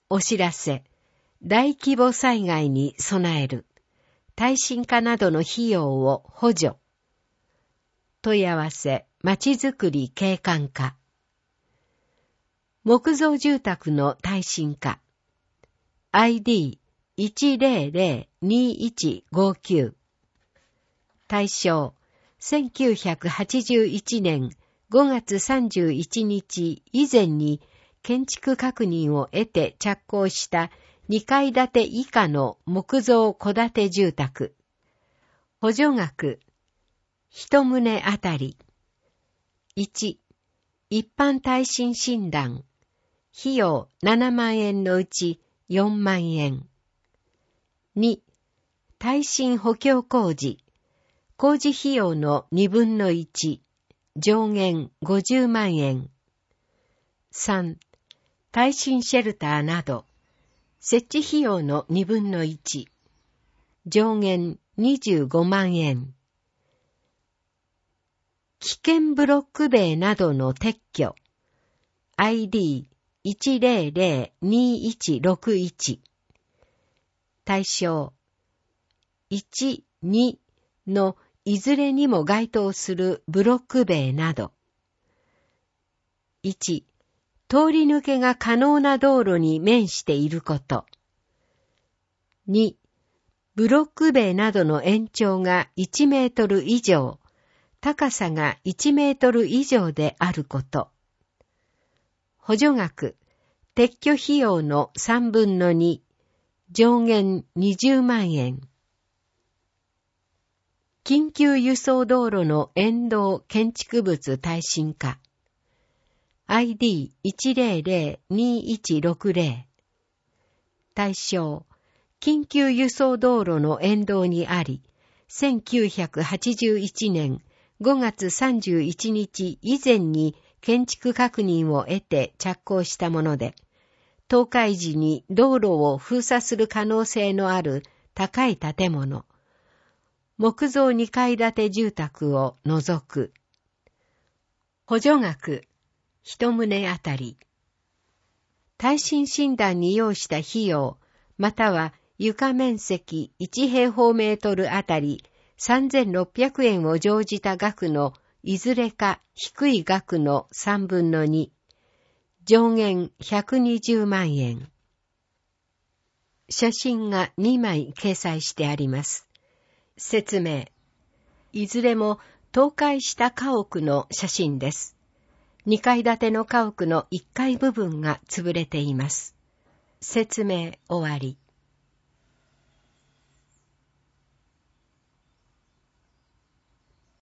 お知らせ。大規模災害に備える。耐震化などの費用を補助。問い合わせ、まちづくり景観化。木造住宅の耐震化。ID1002159。対象、1981年5月31日以前に建築確認を得て着工した2階建て以下の木造戸建て住宅。補助額、1棟あたり。1、一般耐震診断。費用7万円のうち4万円。2、耐震補強工事。工事費用の2分の1。上限50万円。3、耐震シェルターなど。設置費用の2分の1。上限25万円。危険ブロック塀などの撤去。ID1002161。対象。1、2のいずれにも該当するブロック塀など。1、通り抜けが可能な道路に面していること。2、ブロック塀などの延長が1メートル以上、高さが1メートル以上であること。補助額、撤去費用の3分の2、上限20万円。緊急輸送道路の沿道建築物耐震化。ID1002160。対象、緊急輸送道路の沿道にあり、1981年5月31日以前に建築確認を得て着工したもので、倒壊時に道路を封鎖する可能性のある高い建物、木造2階建て住宅を除く。補助額、1棟あたり。耐震診断に要した費用、または床面積1平方メートルあたり3600円を乗じた額のいずれか低い額の3分の2、上限120万円。写真が2枚掲載してあります。説明。いずれも倒壊した家屋の写真です。2階建ての家屋の1階部分が潰れています。説明終わり。